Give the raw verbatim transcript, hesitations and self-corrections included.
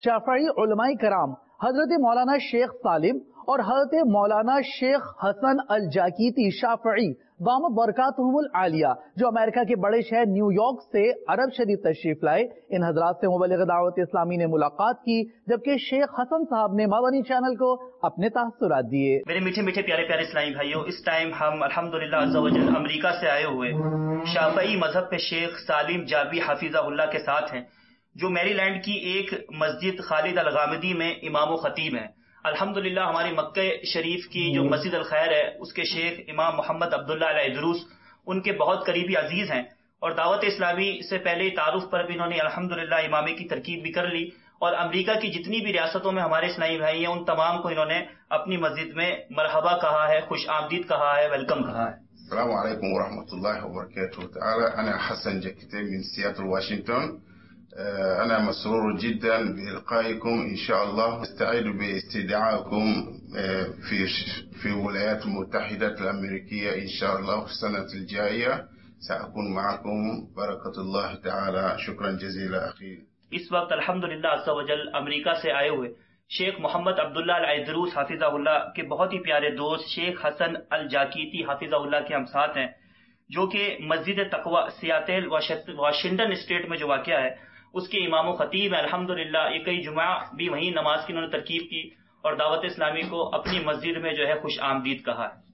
شافعی علماء کرام حضرت مولانا شیخ سالم اور حضرت مولانا شیخ حسن الجاکیتی شافعی دامت برکاتہم العالیہ جو امریکہ کے بڑے شہر نیو یارک سے عرب شریف تشریف لائے، ان حضرات سے مبلغ دعوت اسلامی نے ملاقات کی، جبکہ شیخ حسن صاحب نے مدنی چینل کو اپنے تاثرات دیے۔ میرے میٹھے میٹھے پیارے پیارے اسلامی بھائیوں، اس ٹائم ہم الحمدللہ عز و جل امریکہ سے آئے ہوئے شافعی مذہب پہ شیخ سالم جابی حفیظہ اللہ کے ساتھ ہیں، جو میری لینڈ کی ایک مسجد خالد الغامدی میں امام و خطیب ہیں۔ الحمدللہ ہماری مکہ شریف کی جو مسجد الخیر ہے اس کے شیخ امام محمد عبداللہ العیدروس ان کے بہت قریبی عزیز ہیں، اور دعوت اسلامی سے پہلے تعارف پر بھی انہوں نے الحمدللہ امامے کی ترکیب بھی کر لی، اور امریکہ کی جتنی بھی ریاستوں میں ہمارے اسلامی بھائی ہیں ان تمام کو انہوں نے اپنی مسجد میں مرحبا کہا ہے، خوش آمدید کہا ہے، ویلکم کہا ہے۔ السلام علیکم ورحمۃ اللہ وبرکاتہ تعالی، انا حسن جاكيتي من سياتل واشنطن. أنا مسرور جدا بإلقائكم إن شاء الله. أستعد باستدعائكم في في الولايات المتحدة الأمريكية إن شاء الله في السنة الجاية. سأكون معكم بركة الله تعالى. شكرا جزيلا أخي. اس وقت الحمدللہ عز و جل امریکہ سے آئے ہوئے شیخ محمد عبداللہ العیدروس حافظہ اللہ کے بہت ہی پیارے دوست شیخ حسن الجاکیتی حافظہ اللہ کے ہم ساتھ ہیں، جو کہ مسجد تقوی سیاتل واشنگٹن اسٹیٹ میں جو واقع ہے اس کے امام و خطیب ہیں۔ الحمدللہ یہ کئی جمعہ بھی وہیں نماز کی انہوں نے ترکیب کی اور دعوت اسلامی کو اپنی مسجد میں جو ہے خوش آمدید کہا ہے۔